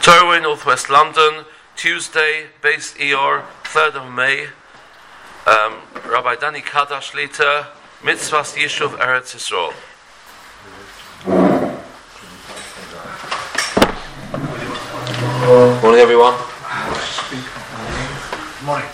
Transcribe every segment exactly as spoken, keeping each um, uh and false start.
Torway, Northwest London, Tuesday, Beis Eor, third of May. Um, Rabbi Danny Kadash later, Mitzvahs Yishuv Eretz Yisrael. Morning, everyone. Morning.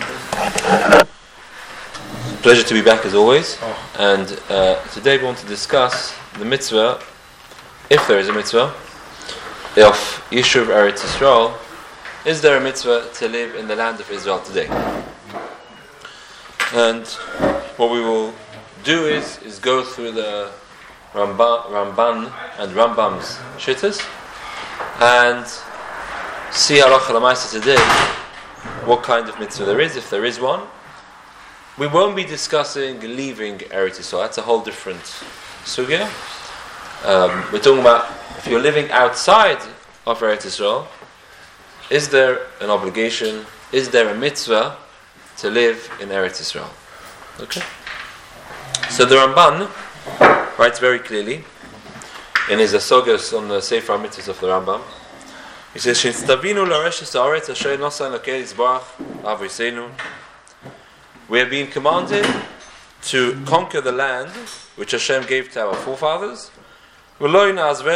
Pleasure to be back as always. Oh. And uh, today we want to discuss the mitzvah, if there is a mitzvah, of Yishuv Eretz Yisrael. Is there a mitzvah to live in the land of Israel today? And what we will do is is go through the Ramban, Ramban and Rambam's shittas and see halacha l'maaseh today what kind of mitzvah there is, if there is one. We won't be discussing leaving Eretz Yisrael. That's a whole different sugya. Um, we're talking about if you're living outside of Eretz Yisrael, is there an obligation, is there a mitzvah to live in Eretz Yisrael? Okay. So the Ramban writes very clearly in his Asogos on the Sefer HaMitzvos of the Rambam. He says, "Shinstavinu lareshes haaretz asher nosan lakel yizbarach avosenu." We have been commanded to conquer the land which Hashem gave to our forefathers. We shall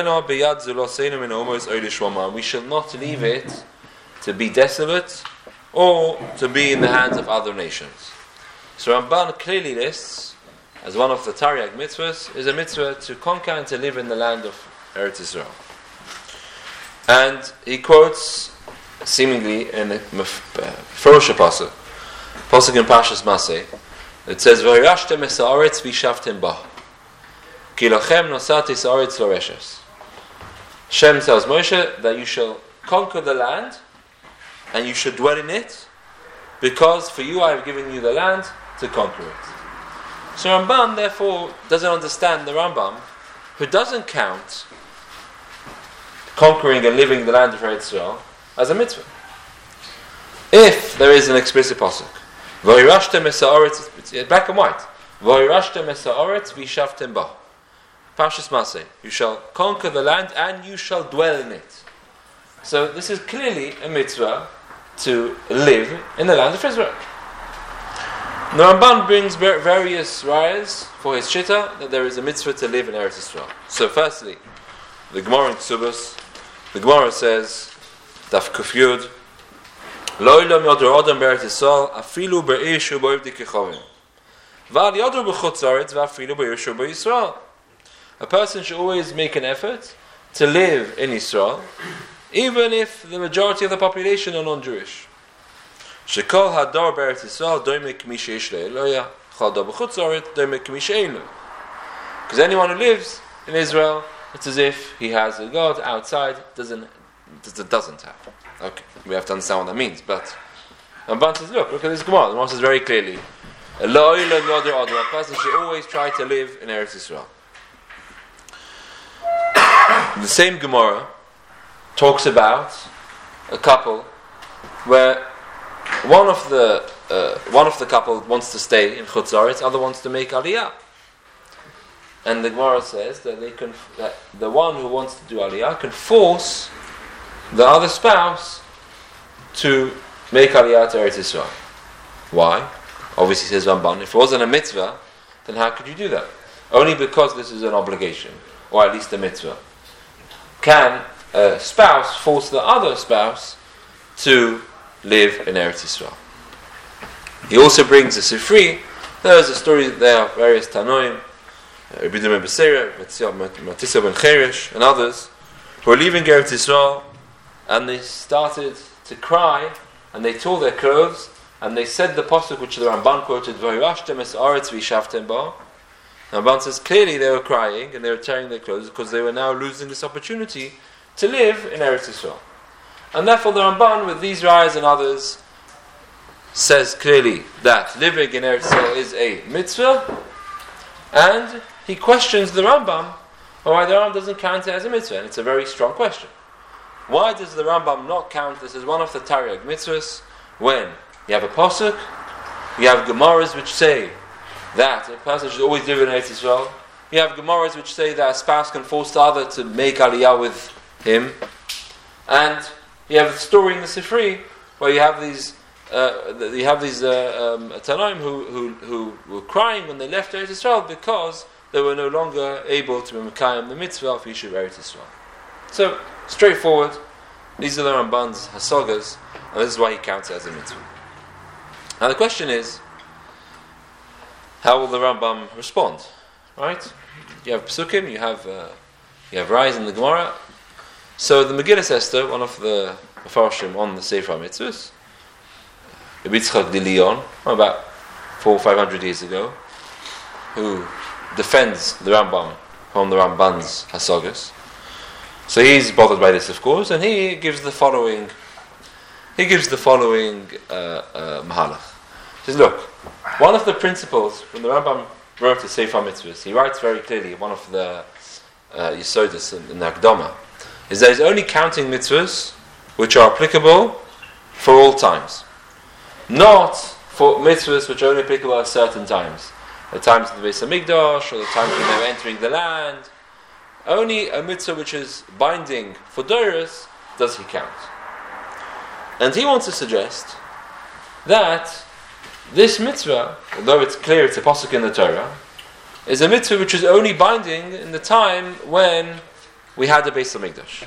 not leave it to be desolate or to be in the hands of other nations. So Ramban clearly lists, as one of the Tariag mitzvahs, is a mitzvah to conquer and to live in the land of Eretz Yisrael. And he quotes, seemingly in a Ferosha Pasuk, Pasuk in Pashas Maseh, it says, "V'yirashtem es haaretz v'yishavtem ba, ki lachem nosat es haaretz loreshes." Hashem tells Moshe that you shall conquer the land and you should dwell in it, because for you I have given you the land to conquer it. So Ramban therefore doesn't understand the Rambam, who doesn't count conquering and living the land of Eretz Yisrael as a mitzvah. If there is an explicit pasuk, "V'yirashtem es haaretz," it's black and white, "V'yirashtem es haaretz v'yishavtem ba," Pashas Maseh, you shall conquer the land and you shall dwell in it. So this is clearly a mitzvah to live in the land of Israel. The Ramban brings various rayas for his shitta that there is a mitzvah to live in Eretz Yisrael. So firstly, the Gemara in Ksubos, the Gemara says, Daf Kuf Yud, "Lo ilam yoder adam be'Eretz Yisrael afilu be'ir shu bo'ivdi kechovim, v'al yoder b'chutz haaretz v'afilu be'ir shu b'Yisrael." A person should always make an effort to live in Israel, even if the majority of the population are non-Jewish. Shekol hadar be'Eretz Yisrael doime k'mi sheish le'eloya, chol hadar b'chutz haaretz doime k'mi she'ein lo. Because anyone who lives in Israel, it's as if he has a God outside, doesn't doesn't have. Okay, we have to understand what that means. But Ramban says, look, look at this Gemara. The Gemara says very clearly, a person should always try to live in Eretz Yisrael. The same Gemara talks about a couple where one of the uh, one of the couple wants to stay in Chutz Haaretz, other wants to make Aliyah. And the Gemara says that they can, that the one who wants to do Aliyah can force the other spouse to make Aliyah to Eretz Yisrael. Why? Obviously, says Ramban, if it wasn't a mitzvah, then how could you do that? Only because this is an obligation, or at least a mitzvah. Can a spouse force the other spouse to live in Eretz Yisrael? He also brings a Sifri. There is a story that there are various Tanoim, Rabbi Dima Beseira, Matissa ben Cheresh, and others, who were leaving Eretz Yisrael, and they started to cry, and they tore their clothes, and they said the pasuk which the Ramban quoted, "V'yirashtem es haaretz v'yishavtem ba." Ramban says clearly they were crying and they were tearing their clothes because they were now losing this opportunity to live in Eretz Yisrael. And therefore the Ramban, with these rayas and others, says clearly that living in Eretz Yisrael is a mitzvah, and he questions the Rambam why the Rambam doesn't count it as a mitzvah, and it's a very strong question. Why does the Rambam not count this as one of the Tariag mitzvahs when you have a pasuk, you have Gemaras which say that a person should always live in Eretz Yisrael, you have Gemaras which say that a spouse can force the other to make Aliyah with him, And you have a story in the Sifri where you have these uh, you have these uh, um, Tanaim who, who who were crying when they left Eretz Yisrael because they were no longer able to Mekayim the mitzvah of Yishuv Eretz Yisrael. So, straightforward, these are the Ramban's Hasagas, and this is why he counts it as a mitzvah. Now the question is, how will the Rambam respond? Right? You have Psukim, you have uh, you have Rise in the Gemara. So the Megillas Esther, one of the Mefarshim on the Sefer HaMitzvos, Rabbi Yitzchak de Leon, about four or five hundred years ago, who defends the Rambam from the Ramban's Hasagas. So he's bothered by this, of course, and he gives the following. He gives the following uh, uh, mahalach. He says, look, one of the principles when the Rambam wrote the Sefer HaMitzvos, he writes very clearly. One of the uh, Yesodis in, in the Akdama is that he's only counting mitzvahs which are applicable for all times, not for mitzvahs which are only applicable at certain times. The times of the Beis Hamikdash, or the times when they were entering the land. Only a mitzvah which is binding for Doros does he count. And he wants to suggest that this mitzvah, although it's clear it's a pasuk in the Torah, is a mitzvah which is only binding in the time when we had the Beis Hamikdash,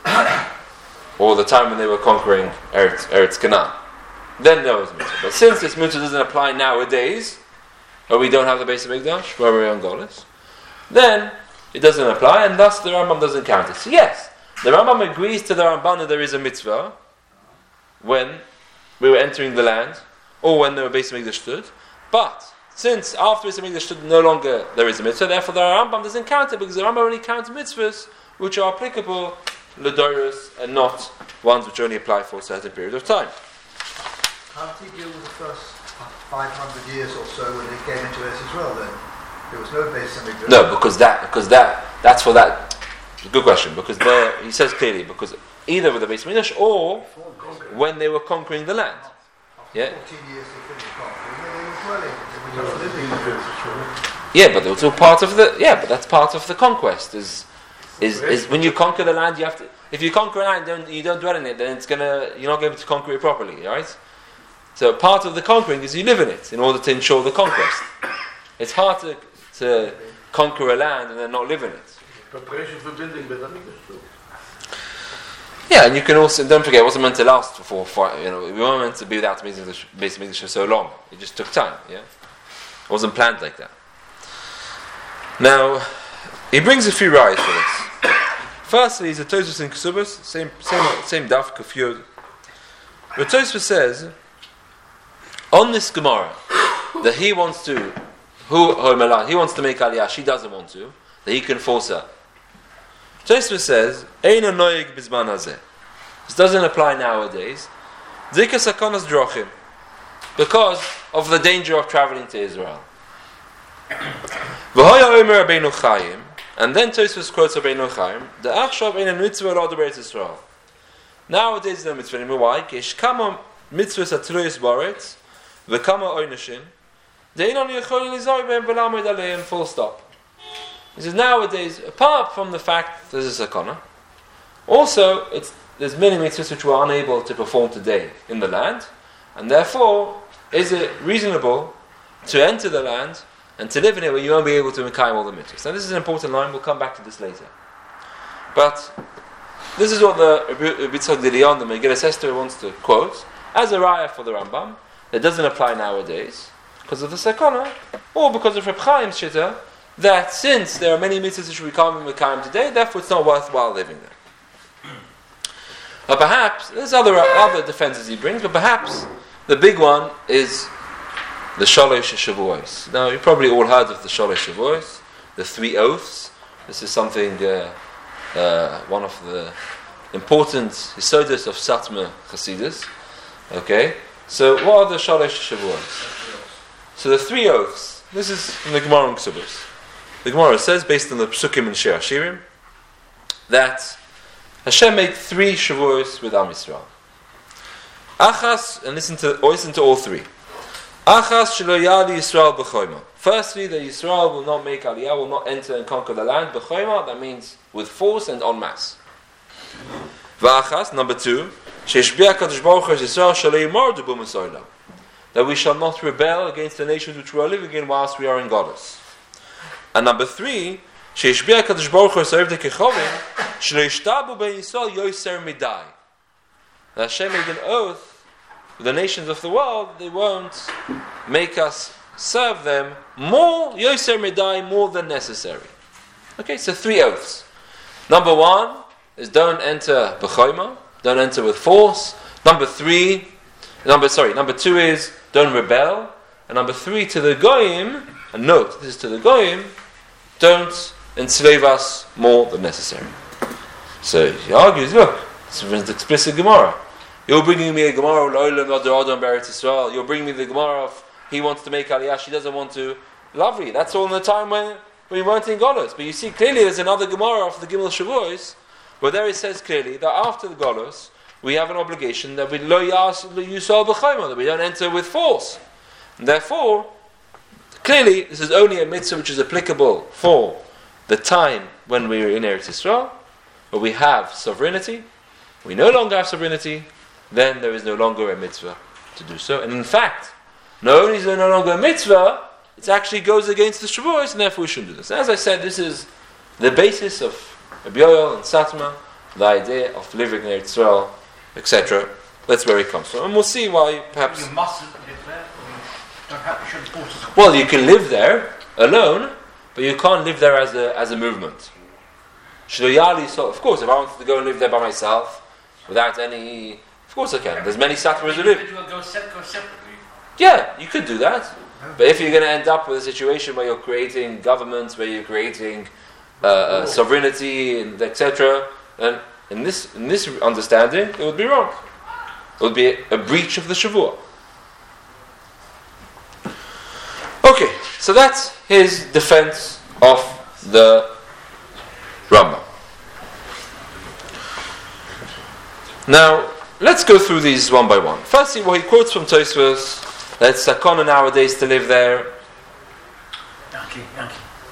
or the time when they were conquering Eretz, Eretz Canaan. Then there was a mitzvah. But since this mitzvah doesn't apply nowadays, or we don't have the Beis Hamikdash, where we're on Golis, then it doesn't apply, and thus the Rambam doesn't count it. So yes, the Rambam agrees to the Ramban that there is a mitzvah when we were entering the land, or when the Beis Hamikdash stood. But since after Beis Hamikdash stood, no longer there is a mitzvah, therefore the Rambam doesn't count it, because the Rambam only counts mitzvahs which are applicable l'doros and not ones which only apply for a certain period of time. Can't he deal with the first five hundred years or so when they came into Eretz Yisrael then? There was no Beis Hamikdash. No, because that, because that, that's for that. Good question. Because there, he says clearly, because either with the Beis Hamikdash or when they were conquering the land. After Yeah. fourteen years they finished conquering, they were dwelling, they were just living there. Yeah, but it's all part of the. Yeah, but that's part of the conquest. Is is is when you conquer the land, you have to. If you conquer a land, don't you don't dwell in it, then it's gonna. You're not going to conquer it properly, right? So part of the conquering is you live in it in order to ensure the conquest. It's hard to to conquer a land and then not live in it. Preparation for building Beit Hamikdash too. Yeah, and you can also don't forget it wasn't meant to last for four, five, you know, we weren't meant to be without Beis Hamikdash for so long. It just took time. Yeah, it wasn't planned like that. Now, he brings a few rights for this. Firstly, he's a Tosfos in Kesubos, same same same daf kafyod. But Tosfos says on this Gemara that he wants to, who he wants to make aliyah, she doesn't want to, that he can force her. Tosfos says, Eina noyeg bizman hazeh. This doesn't apply nowadays. Zika sakonas drochim, because of the danger of traveling to Israel. V'hoya omer Rabbeinu Chaim, and then Tosfos quotes Rabbeinu Chaim, the achshav eina mitzvah lo d'Eretz Yisrael. Nowadays no mitzvah anymore. Why? Kish kama mitzvahs atruyos baretz, v'kama oinashin, de'inon yechol lizoy be'em v'lamed aleim. Full stop. He says nowadays, apart from the fact that there's a sakana, also it's, there's many mitzvahs which we're unable to perform today in the land, and therefore, is it reasonable to enter the land and to live in it where you won't be able to make all the mitzvahs? Now this is an important line, we'll come back to this later. But this is what the Rabbi Yitzchak de Leon, the Megillas Esther, wants to quote as a raya for the Rambam. It doesn't apply nowadays because of the sakana, or because of Reb Chaim's shitta, that since there are many mitzvahs which we can't be mekayim today, therefore it's not worthwhile living there. But perhaps, there's other other defenses he brings, but perhaps the big one is the Shalosh Shavuos. Now, you've probably all heard of the Shalosh Shavuos, the three oaths. This is something, uh, uh, one of the important Yesodis of Satmar Chasidus. Okay, so what are the Shalosh Shavuos? So the three oaths, this is in the Gemara in Kesubos. The Gemara says, based on the Psukim and Shir Hashirim, that Hashem made three Shavuos with Am Yisrael. Achas, and listen to, or listen to all three. Achas shelo yali Yisrael b'choima. Firstly, that Yisrael will not make Aliyah, will not enter and conquer the land b'choima. That means with force and en masse. V'achas, number two, she'eshbiya Kadosh Baruch Hu Yisrael shalei yimordu b'Mitzrayim, that we shall not rebel against the nations which we are living in whilst we are in Galus. And number three, she'eshbiya Kadosh Baruch Hu Yisrael dekechovim shelo yishtabu ben Yisrael yoser midai. That Hashem made an oath with the nations of the world, they won't make us serve them more, yoser midai, more than necessary. Okay, so three oaths. Number one is don't enter b'choima, don't enter with force. Number three, number sorry, number two is don't rebel. And number three, to the goyim, and note, this is to the goyim, don't enslave us more than necessary. So he argues, look, it's an explicit Gemara. You're bringing me a Gemara, you're bringing me the Gemara of he wants to make Aliyah, she doesn't want to. Lovely, that's all in the time when we weren't in Golos. But you see, clearly there's another Gemara of the Gimel Shavuos, where there it says clearly that after the Golos, we have an obligation that we lo yas yusal b'chayma, that we don't enter with force. And therefore, clearly, this is only a mitzvah which is applicable for the time when we are in Eretz Yisrael, where we have sovereignty. We no longer have sovereignty, then there is no longer a mitzvah to do so. And in fact, not only is there no longer a mitzvah, it actually goes against the Shavuos, and therefore we shouldn't do this. And as I said, this is the basis of Rabbi Yoel and Satma, the idea of living in Eretz Yisrael, et cetera. That's where it comes from. And we'll see why perhaps... You mustn't live there, or you don't have, you shouldn't force us. Well, you can live there alone, but you can't live there as a as a movement. Shloyali, so of course, if I wanted to go and live there by myself, without any... Of course I can. There's many Satmaras who live. Individual go, se- go separately. Yeah, you could do that. But if you're going to end up with a situation where you're creating governments, where you're creating uh, uh, sovereignty, and et cetera, then in this in this understanding, it would be wrong. It would be a, a breach of the Shavua. Okay, so that's his defense of the Rambam. Now, let's go through these one by one. Firstly, what he quotes from Tosfos, that it's sakana nowadays to live there. Yankee, Yankee.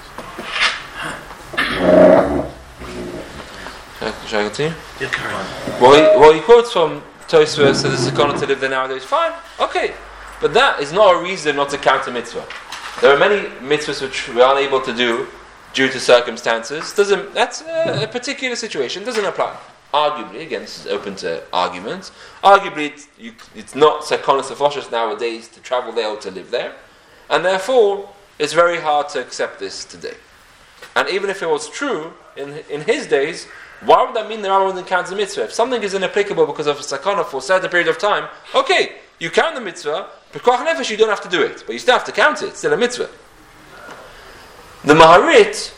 Shall I continue? You carry on. Well, he, well, he quotes from Tosfos that it's sakana to live there nowadays. Fine, okay. But that is not a reason not to count a mitzvah. There are many mitzvahs which we are unable to do due to circumstances. Doesn't That's a, a particular situation. Doesn't apply. Arguably, again, this is open to arguments. Arguably, it's, you, it's not sakana sefoshes nowadays to travel there or to live there. And therefore, it's very hard to accept this today. And even if it was true in in his days, why would that mean the Rambam wouldn't count the mitzvah? If something is inapplicable because of sakana for a certain period of time, okay, you count the mitzvah, but koach nefesh you don't have to do it. But you still have to count it, it's still a mitzvah. The Maharit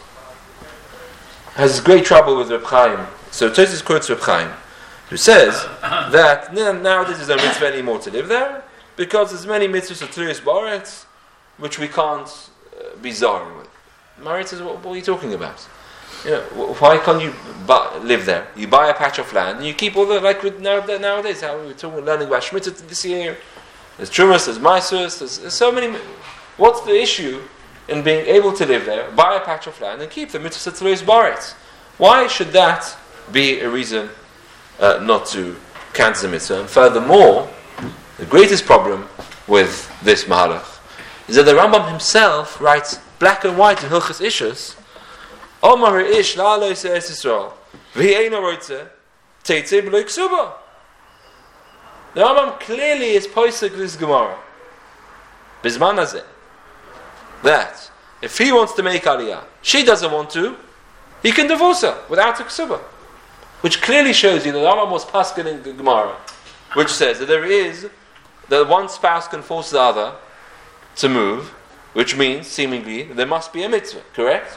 has great trouble with Reb Chaim. So Tosfos quotes Reb Chaim, who says that nowadays there's no mitzvah anymore to live there, because there's many mitzvahs of Tzuris Ba'aretz, which we can't uh, be zahar with. Maharit says, what, what are you talking about? You know, why can't you buy, live there? You buy a patch of land and you keep all the, like with now, nowadays, how we're talking, learning about Shemitah this year. There's Trumas, there's Maisus, there's, there's so many. What's the issue in being able to live there, buy a patch of land and keep the mitzvah Tzuris Ba'aretz? Why should that be a reason uh, not to cancel the mitzvah? And furthermore, the greatest problem with this mahalach is that the Rambam himself writes black and white in Hilchos Ishus, Omar ish la'aloi se'es Yisrael v'yeino roitze teitzei b'loi ksuba. The Rambam clearly is posek this Gemara bizman hazeh, that if he wants to make aliyah, she doesn't want to, he can divorce her without a ksuba. Which clearly shows you that the Rambam was paskin in the Gemara, which says that there is, that one spouse can force the other to move, which means, seemingly, that there must be a mitzvah, correct?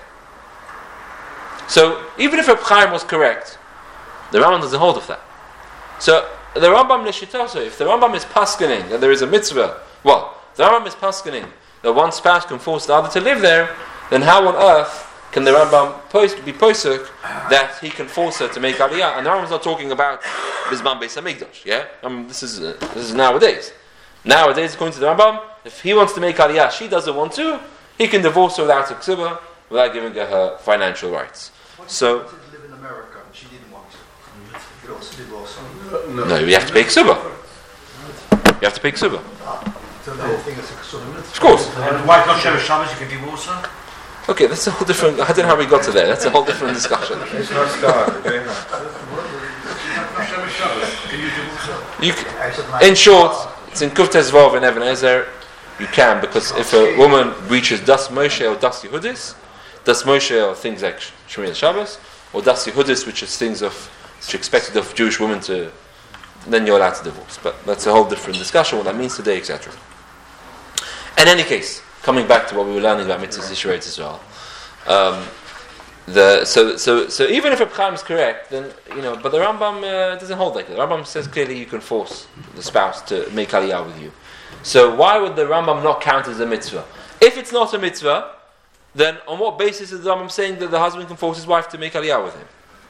So, even if Reb Chaim was correct, the Rambam doesn't hold of that. So, the Rambam Leshitaso, if the Rambam is paskining that there is a mitzvah, well, if the Rambam is paskining that one spouse can force the other to live there, then how on earth can the Rambam post, be posuk that he can force her to make aliyah? And the Rambam's not talking about Bizman Beis Hamikdash, yeah? I mean, this is uh, this is nowadays. Nowadays, according to the Rambam, if he wants to make aliyah, she doesn't want to, he can divorce her without a ksuba, without giving her her financial rights. What if So, she wanted to live in America and she didn't want to? You could also divorce someone. Uh, no. No, you have to pay ksuba. You have to pay ksuba. So the whole thing is a sort of Of course. And the wife not Shemesh Shabbos, you can divorce her. Okay, that's a whole different. I don't know how we got to there. That's a whole different discussion. It's not started, okay? Not Shemesh Shabbos, can you divorce her? You c- in short, it's in Kuftes Vav and Even Ezer. You can, because if a woman reaches Das Moshe or Das Yehudis, Das Moshe are things like Shemini Shabbos, or Das Yehudis, which is things of which are expected of Jewish women to, then you're allowed to divorce. But that's a whole different discussion, what that means today, et cetera. In any case, coming back to what we were learning about mitzvahs Yisrael as well, um, the so so so even if Reb Chaim is correct, then you know, but the Rambam uh, doesn't hold like that. The Rambam says clearly you can force the spouse to make aliyah with you. So why would the Rambam not count as a mitzvah? If it's not a mitzvah, then on what basis is the Rambam saying that the husband can force his wife to make aliyah with him?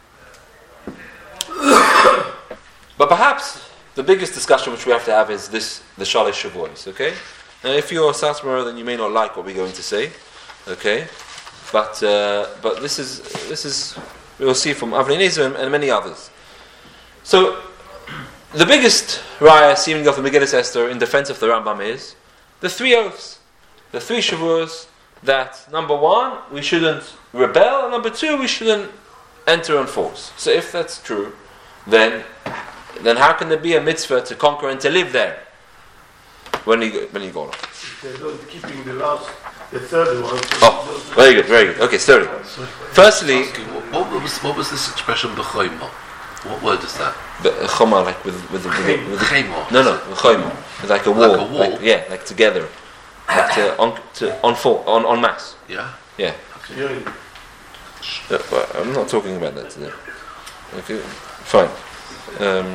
But perhaps the biggest discussion which we have to have is this: the Shalish Shavuos. Okay. Now, if you're a Satmar, then you may not like what we're going to say, okay? But uh, but this is this is we'll see from Avnei Nezer and, and many others. So the biggest raya seeming of the Megillas Esther in defense of the Rambam is the three oaths, the three Shavuos. That number one, we shouldn't rebel, and number two, we shouldn't enter on force. So if that's true, then then how can there be a mitzvah to conquer and to live there? When you when you go on. They're not keeping the last, the third one. Oh, very good, very good. Okay, sorry. Firstly, What, what was what was this expression b'choimo? What word is that? the choma, like with with, with, with, with Chemo. no no choma, like a wall, Like a wall? like, yeah, like together, like to on to on full on on mass. Yeah. Yeah, Yeah. Uh, well, I'm not talking about that today. Okay, fine. Um,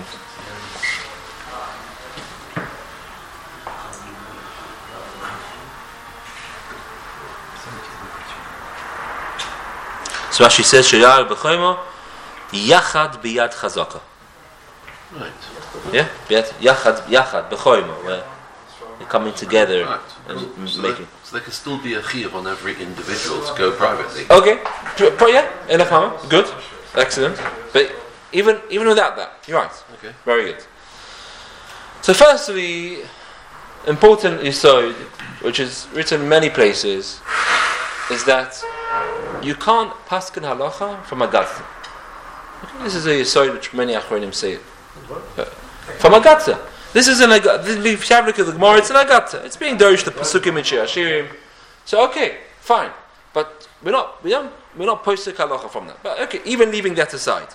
So Rashi says, "Sheyal b'choimo yachad biyad chazaka." Right. Yeah, biyad yachad yachad b'choimo, where they're coming together Right. and So, making. there, so there can still be a chiyuv on every individual to go privately. Okay, P- p- yeah, enough hammer, good, excellent. But even even without that, you're right. Okay. Very good. So, firstly, important yesod, which is written in many places, is that you can't paskin halacha from a gatza. Okay, this is a yesod which many achronim say it. Uh, from a gatza. This is an agatza. The fabric of the Gemara, it's an agatza. It's being dorish the pasukim and shirim. So okay, fine, but we're not we don't we're not posting halacha from that. But okay, even leaving that aside.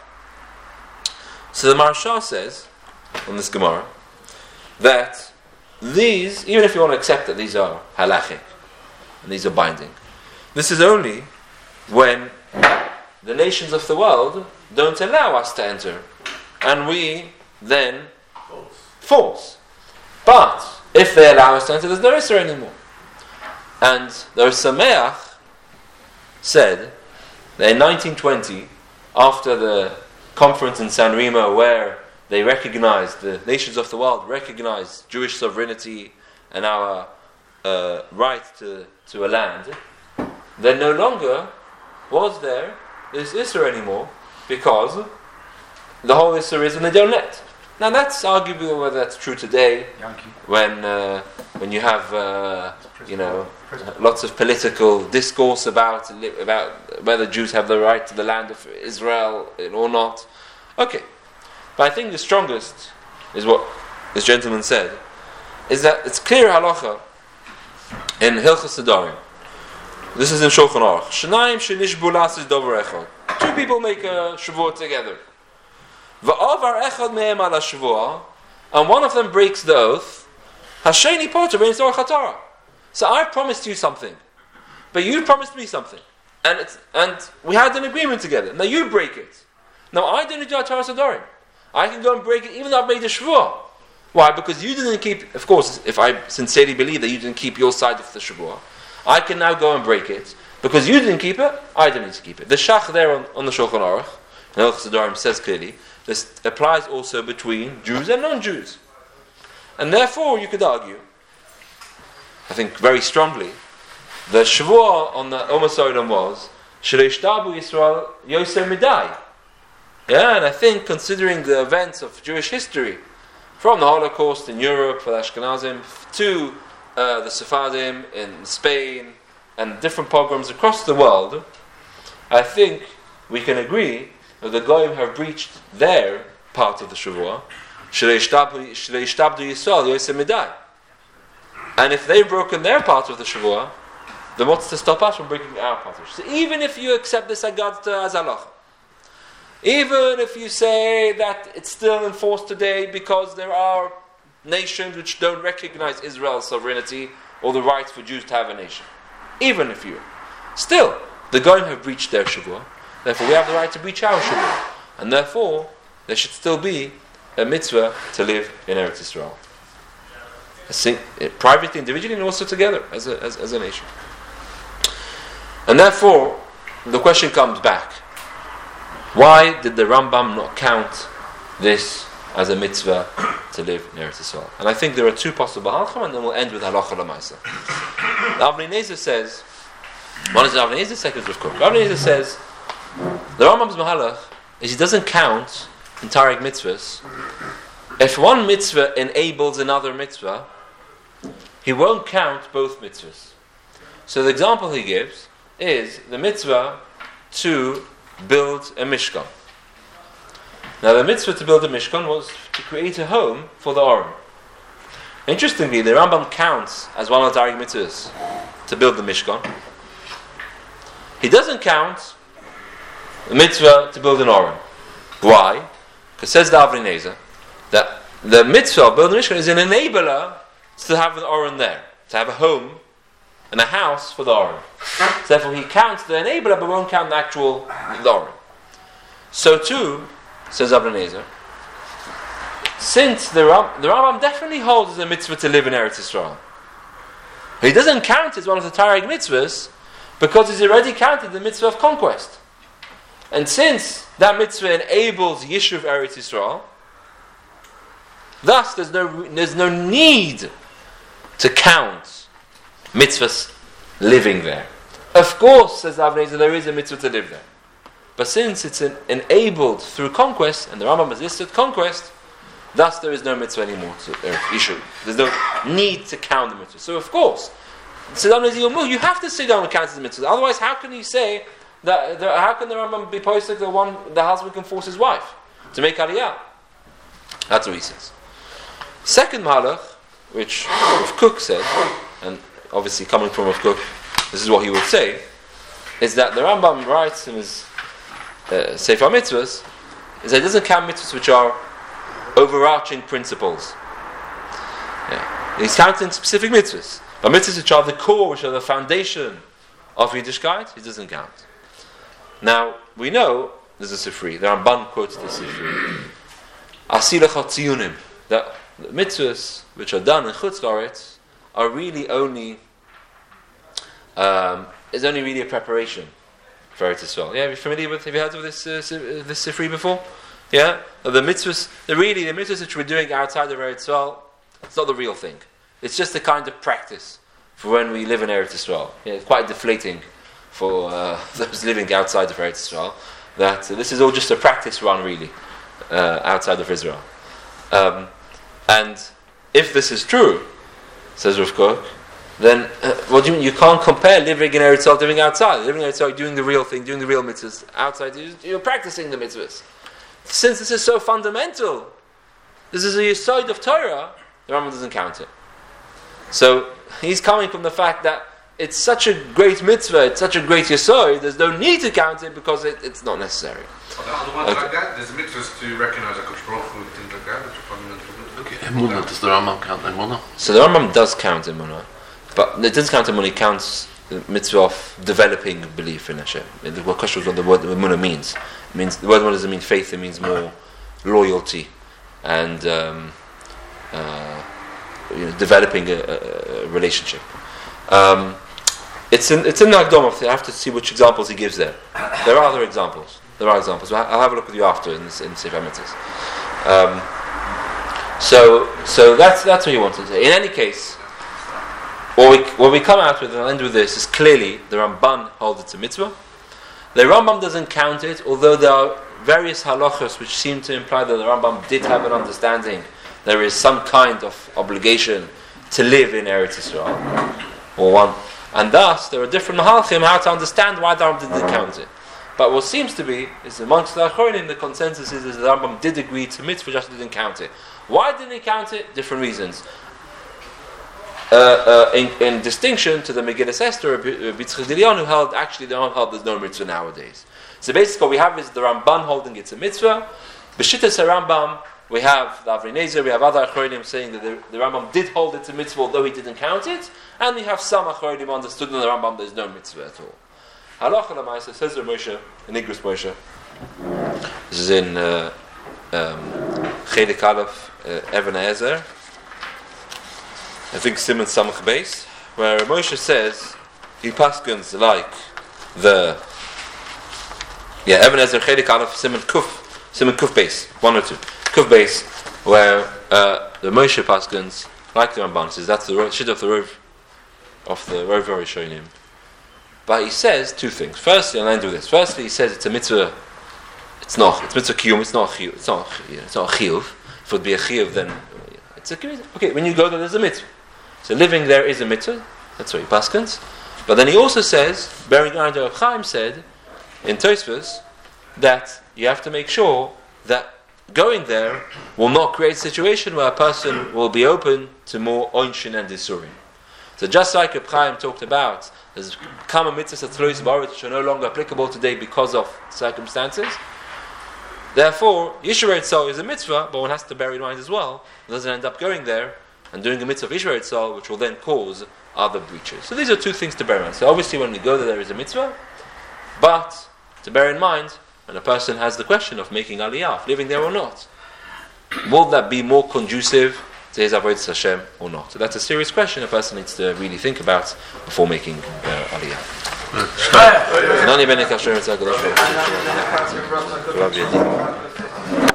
So the Maharsha says on this Gemara that these, even if you want to accept that these are halachic and these are binding, this is only when the nations of the world don't allow us to enter, and we then force. But if they allow us to enter, there's no Isser anymore. And the Sameach said that in nineteen twenty, after the conference in San Remo, where they recognized, the nations of the world recognized Jewish sovereignty and our uh, right to, to a land, then no longer was there this Isser anymore, because the whole Isser is when they don't let. Now that's arguable whether that's true today, when uh, when you have uh, you know lots of political discourse about about whether Jews have the right to the land of Israel or not. Okay, but I think the strongest is what this gentleman said, is that it's clear halacha in Hilchos Nedarim. This is in Shulchan Aruch. Shnayim shenishbu lasis dover echad. Two people make a shavuot together. Va'avar echad mehem ala shavuah, and one of them breaks the oath. Hasheni poter b'nitzor chatara. So I promised you something, but you promised me something, and it's, and we had an agreement together. Now you break it. Now I didn't do a Torah Sadorim. I can go and break it, even though I've made a shavuah. Why? Because you didn't keep. Of course, if I sincerely believe that you didn't keep your side of the shavuah, I can now go and break it because you didn't keep it. I didn't need to keep it. The shach there on, on the Shulchan Aruch, and Hilchos Nedarim says clearly this applies also between Jews and non-Jews, and therefore you could argue, I think very strongly, the shavuah on the Omer Sodom was Shelo Yishtabu Yisrael Yosem Midai. Yeah, and I think considering the events of Jewish history, from the Holocaust in Europe for the Ashkenazim to uh, the Sephardim in Spain and different pogroms across the world, I think we can agree that the Goyim have breached their part of the Shavua. And if they've broken their part of the Shavua, then what's to stop us from breaking our part of the Shavua? So even if you accept this Agad as halacha, even if you say that it's still enforced today because there are nations which don't recognize Israel's sovereignty or the right for Jews to have a nation, even if you, still, the Goyim have breached their Shavua, therefore we have the right to breach our Shavua, and therefore there should still be a mitzvah to live in Eretz Yisrael. Sing, uh, privately, individually, and also together as a, as, as a nation. And therefore, the question comes back. Why did the Rambam not count this as a mitzvah to live in Eretz Yisrael? And I think there are two possible halachim, and then we'll end with halacha l'maisa. The Avnei Nezer says, one is Avnei Nezer, second is Rav Kook. Avnei Nezer says, the Rambam's mahalach is he doesn't count in Tariq mitzvahs. If one mitzvah enables another mitzvah, he won't count both mitzvahs. So the example he gives is the mitzvah to build a mishkan. Now the mitzvah to build a mishkan was to create a home for the Aron. Interestingly, the Rambam counts as one of the Tariq mitzvahs to build the mishkan. He doesn't count the mitzvah to build an Aron. Why? Because says the Avnei Nezer that the mitzvah of building a mishkan is an enabler to have an Aron there, to have a home and a house for the Aron. So therefore he counts the enabler but won't count the actual the Aron. So too, says Avnei Nezer, since the, Ram, the Rambam definitely holds the mitzvah to live in Eretz Yisrael, he doesn't count it as one of the Tariq mitzvahs because he's already counted the mitzvah of conquest. And since that mitzvah enables Yishuv Eretz Yisrael, thus there's no there's no need to count mitzvahs living there. Of course, says Avnei Nezer, there is a mitzvah to live there. But since it's an, enabled through conquest, and the Rambam has listed conquest, thus there is no mitzvah anymore to uh, issue. There's no need to count the mitzvah. So of course, says Avnei Nezer, you have to sit down and count the mitzvahs. Otherwise, how can you say that? The, how can the Rambam be posted the one the husband can force his wife to make aliyah? That's what he says. Second mahalach, which Rav Kook said, and obviously coming from Rav Kook, this is what he would say, is that the Rambam writes in his uh, Sefer Mitzvahs, is that he doesn't count mitzvahs which are overarching principles. Yeah. He's counting specific mitzvahs, but mitzvahs which are the core, which are the foundation of Yiddishkeit, he doesn't count. Now, we know, there's a Sifri, the Ramban quotes the Sifri, Asila Chatziyunim, that the mitzvahs which are done in Chutz La'aretz are really only um, is only really a preparation for Eretz Yisrael. Yeah, are you familiar with? Have you heard of this uh, this Sifri before? Yeah, the mitzvahs, the really the mitzvahs which we're doing outside of Eretz Yisrael, it's not the real thing. It's just a kind of practice for when we live in Eretz Yisrael. Yeah, it's quite deflating for uh, those living outside of Eretz Yisrael that uh, this is all just a practice run really uh, outside of Israel. Um, And if this is true, says Rav Kook, then uh, what do you mean? You can't compare living in Eretz Yisrael to living outside. Living in Eretz Yisrael, doing the real thing, doing the real mitzvahs. Outside, you're practicing the mitzvahs. Since this is so fundamental, this is a yesod of Torah, the Rambam doesn't count it. So he's coming from the fact that it's such a great mitzvah, it's such a great yesod, there's no need to count it because it, it's not necessary. Other ones okay. like that, there's mitzvahs to recognize a Kodesh Baruch Hu, things like that, which are fundamental. Okay, Emunah, does the Rambam count Emunah? So the Rambam does count Emunah, but it doesn't count Emunah, he counts the mitzvah of developing belief in Hashem. The question was what the word Emunah means. It means the word Emunah doesn't mean faith, it means more loyalty and um, uh, you know, developing a, a, a relationship. Um, it's in it's in the Akdamah. I have to see which examples he gives there. There are other examples. There are examples. I'll have a look with you after in this in Sefer Mitzvahs. Um, so so that's that's what he wanted to say. In any case, what we what we come out with and I'll end with this is clearly the Ramban holds it's a mitzvah. The Rambam doesn't count it, although there are various halachos which seem to imply that the Rambam did have an understanding there is some kind of obligation to live in Eretz Yisrael, or one, and thus there are different mahalchim how to understand why the Rambam didn't count it. But what seems to be is amongst the Achronim, the consensus is that the Rambam did agree to mitzvah, just didn't count it. Why didn't he count it? Different reasons. Uh, uh, in, in distinction to the Megillas Esther, Yitzchak Dilion, who held actually the Rambam held there's no mitzvah nowadays. So basically, what we have is the Ramban holding it's a mitzvah. B'shittas Rambam, we have the Avnei Nezer, we have other Achronim saying that the, the Rambam did hold it's a mitzvah, although he didn't count it, and we have some Achronim understood in the Rambam there's no mitzvah at all. Halacha l'maaseh says the Moshe, in Igros Moshe. This is in uh, um, Chelik Aleph, uh, Even Ezer. I think Simon Samach Beis, where Moshe says he paskins like the yeah Even Ezer Chelik Aleph Simon Kuf Simon Kuf Beis one or two Kuf Beis, where uh, the Moshe paskins like the Ramban says that's the shit of the rov of the Rov Rishonim. But he says two things. Firstly, and I do this. Firstly, he says it's a mitzvah. It's not. It's mitzvah kiyum. It's not a chiyuv. It's not. It's not a chiyuv. If it would be a chiyuv, then it's a kiyuv. Okay, when you go there, there's a mitzvah. So living there is a mitzvah. That's what he paskins. But then he also says, bearing in mind what Chaim said in Tosfos, that you have to make sure that going there will not create a situation where a person will be open to more oinshin and disurim. So just like Reb Chaim talked about, there's common mitzvahs at Tluis Baruch which are no longer applicable today because of circumstances. Therefore, Yishur Eitzah is a mitzvah, but one has to bear in mind as well, it doesn't end up going there and doing a mitzvah of Yishur Eitzah, which will then cause other breaches. So these are two things to bear in mind. So obviously when we go there, there is a mitzvah, but to bear in mind, when a person has the question of making aliyah, of living there or not, will that be more conducive to his avodas Hashem or not? So that's a serious question a person needs to really think about before making uh, aliyah.